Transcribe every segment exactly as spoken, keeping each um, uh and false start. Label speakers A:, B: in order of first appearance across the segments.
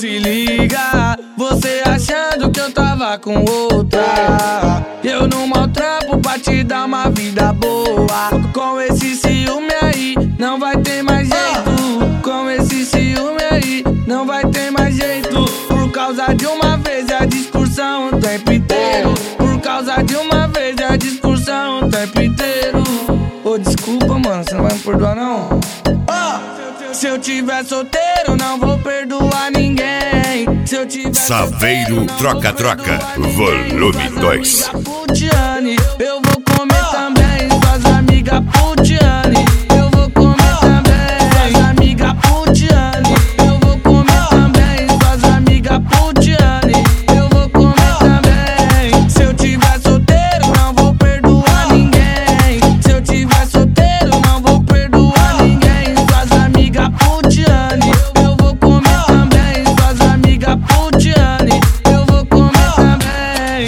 A: Se liga, você achando que eu tava com outra. Eu não maltrapo pra te dar uma vida boa. Com esse ciúme aí, não vai ter mais jeito. Com esse ciúme aí, não vai ter mais jeito. Por causa de uma vez é a discussão o tempo inteiro. Por causa de uma vez é a discussão o tempo inteiro. Ô, desculpa, mano, você não vai me perdoar, não? Oh, se eu tiver solteiro, não vou perdoar ninguém. Se eu tiver
B: Saveiro troca-troca, volume dois.
A: Eu vou comer também suas amigas putiane. Eu vou comer também suas amigas putiane. Eu vou comer também suas amigas putiane. Eu vou comer também. Se eu tiver solteiro, não vou perdoar ninguém. Se eu tiver solteiro, não vou perdoar ninguém. Suas amigas putiane. Eu vou comer também suas amigas putiane. Eu vou comer também.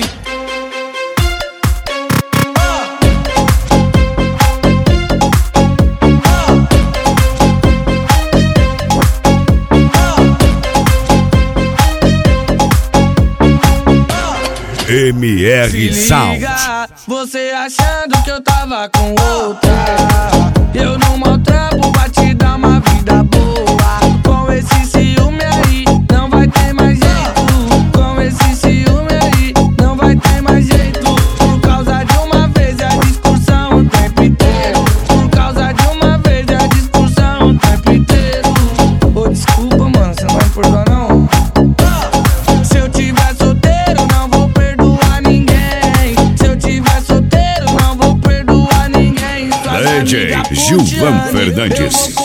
B: M R Sound.
A: Você achando que eu tava com outra. Eu não maltrapo pra te dar uma vida boa. Com esse ciúme aí, não vai ter mais jeito. Com esse ciúme aí, não vai ter mais jeito. Por causa de uma vez é a discussão o tempo inteiro. Por causa de uma vez é a discussão o tempo inteiro. Ô, desculpa, mano, você não vai me perdoar, não? Se eu tiver solteiro, não vou perdoar ninguém. Se eu tiver solteiro, não vou perdoar ninguém.
B: D J Gilvan Fernandes.